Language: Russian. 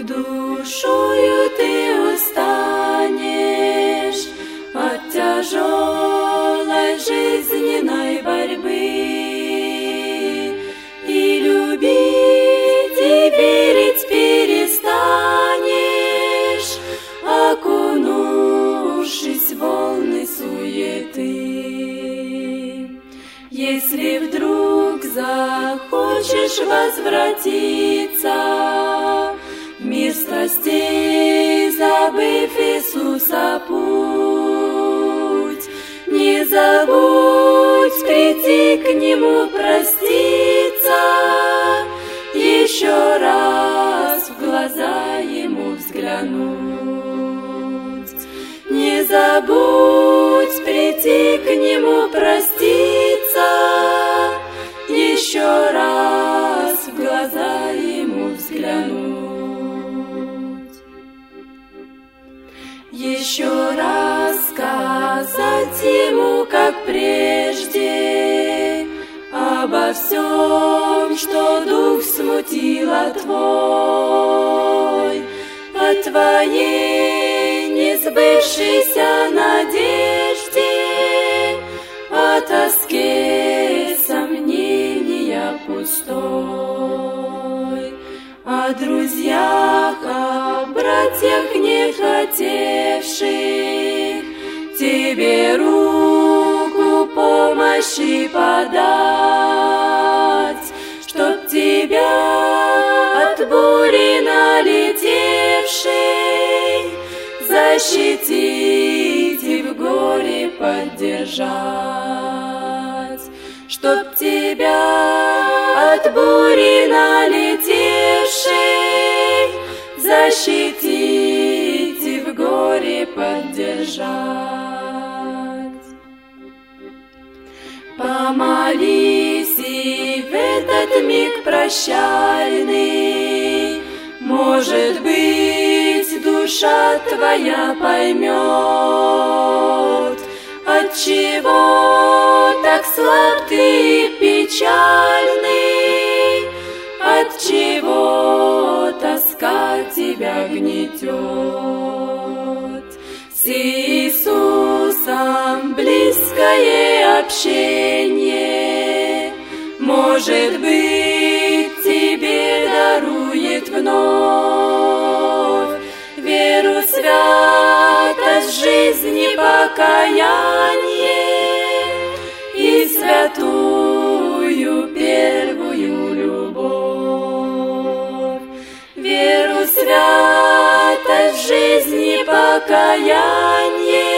душою ты устанешь от тяжелой жизненной борьбы, и любить и верить перестанешь, окунувшись в волны суеты. Если вдруг захочешь возвратиться в мир страстей, забыв Иисуса путь, не забудь прийти к Нему проститься, еще раз в глаза Ему взглянуть. Не забудь прийти к Нему проститься, еще раз в глаза Ему взглянуть. Еще раз сказать Ему, как прежде, обо всем, что дух смутило твой, о твоей несбывшейся надежде, о тоске сомнения пустой, о друзьях, о братьях, не хотевших тебе руку помощи подать, чтоб тебя от бури налетевшей защитить и в горе поддержать, чтоб тебя от бури налетевшей защитить и в горе поддержать. Помолись, и в этот миг прощальный, может быть, душа твоя поймет, отчего так слаб ты и печальный, отчего тоска тебя гнетет. С Иисусом близкое общение, может быть, тебе дарует вновь веру, святость жизни, покаяние и святую первую любовь. Веру, святость жизни, покаяние